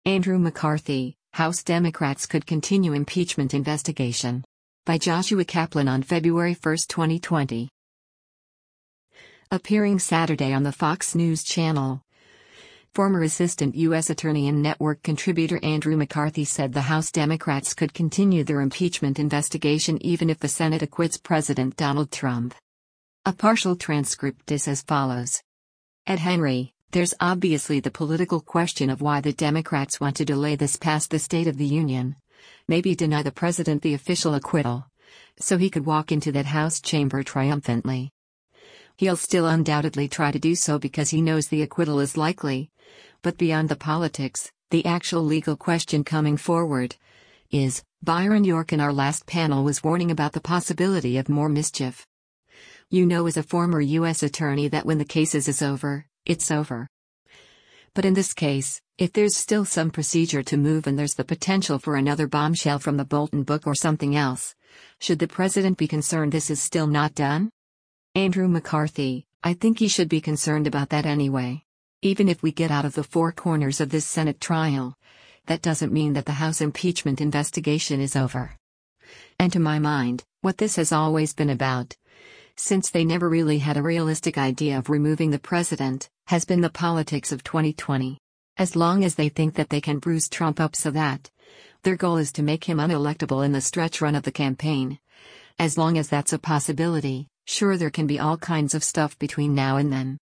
Andrew McCarthy, House Democrats could continue impeachment investigation. By Joshua Kaplan on February 1, 2020. Appearing Saturday on the Fox News Channel, former Assistant U.S. Attorney and network contributor Andrew McCarthy said the House Democrats could continue their impeachment investigation even if the Senate acquits President Donald Trump. A partial transcript is as follows. Ed Henry, there's obviously the political question of why the Democrats want to delay this past the State of the Union. Maybe deny the president the official acquittal, so he could walk into that House chamber triumphantly. He'll still undoubtedly try to do so because he knows the acquittal is likely. But beyond the politics, the actual legal question coming forward is, Byron York in our last panel was warning about the possibility of more mischief. You know as a former U.S. attorney that when the case is over, it's over. But in this case, if there's still some procedure to move and there's the potential for another bombshell from the Bolton book or something else, should the president be concerned this is still not done? Andrew McCarthy, I think he should be concerned about that anyway. Even if we get out of the four corners of this Senate trial, that doesn't mean that the House impeachment investigation is over. And to my mind, what this has always been about, since they never really had a realistic idea of removing the president, has been the politics of 2020. As long as they think that they can bruise Trump up so that their goal is to make him unelectable in the stretch run of the campaign. As long as that's a possibility, sure there can be all kinds of stuff between now and then.